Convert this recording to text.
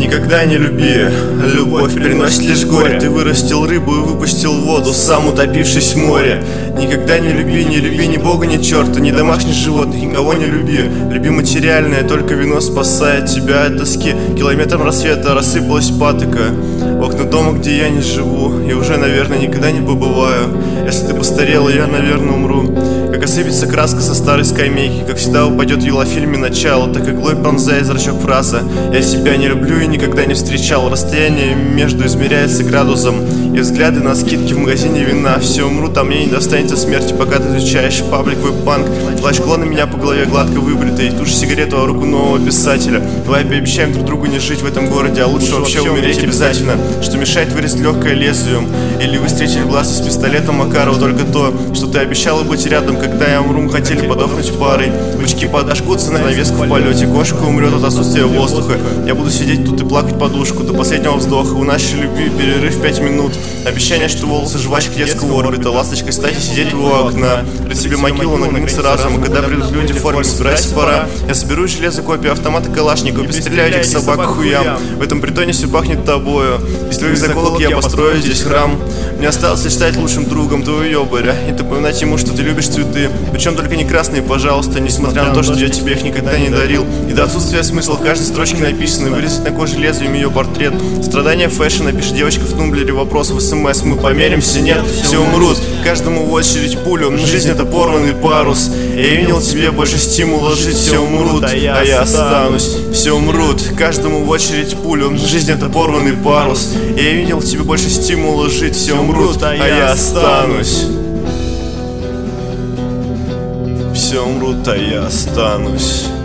Никогда не люби, любовь приносит лишь горе. Ты вырастил рыбу и выпустил в воду, сам утопившись в море. Никогда не люби ни бога, ни черта, ни домашних животных, никого не люби. Люби материальное, только вино спасает тебя от тоски. Километром рассвета рассыпалась патока в окна дома, где я не живу, и уже, наверное, никогда не побываю. Если ты постарела, я, наверное, умру. Как осыпется краска со старой скамейки, как всегда упадет в фильме начало, так иглой пронзает зрачок фраза: я себя не люблю и никогда не встречал. Расстояние между измеряется градусом, и взгляды на скидки в магазине вина. Все умрут, а мне не достанется смерти, пока ты изучаешь паблик веб-панк. Плащ клона меня по голове гладко выбритый, тушь сигарету о руку нового писателя. Давай пообещаем друг другу не жить в этом городе, а лучше вообще умереть обязательно. Что мешает вырезать легкое лезвием или выстрелить в глаз из пистолета Макарова? Только то, что ты обещала быть рядом, когда я умру. Мы хотели подохнуть парой, бычки подожгутся на навеску в полете, кошка умрет от отсутствия воздуха. Я буду сидеть тут и плакать подушку до последнего вздоха. У нашей любви перерыв 5 минут. Обещание, что волосы жвачка детского орбита. Ласточкой стати сидеть у окна. При себе могилу нагнется разом. Когда придут люди в форме, собирайся, пора. Я соберу железо, копию автомата Калашникова, перестреляю этих собак к хуям. В этом притоне все пахнет тобою. Из твоих заколок я построю здесь храм. Мне осталось лишь стать лучшим другом твоего ёбаря и напоминать ему, что ты любишь цветы. Причем только не красные, пожалуйста, несмотря на то, что я тебе их никогда не дарил. И до отсутствия смысла в каждой строчке написано: вырезать на коже лезвием ее портрет. Страдания фэшена, пишет девочка в тумблере, вопрос в СМС: мы помиримся? Нет, все умрут, каждому в очередь пулю. Жизнь — это порванный парус. Я видел тебе больше стимула жить. Все умрут, а я останусь. Все умрут, каждому в очередь пулю. Жизнь — это порванный парус. Я видел тебе больше стимула жить. Все умрут, а я останусь. Все умрут, а я останусь.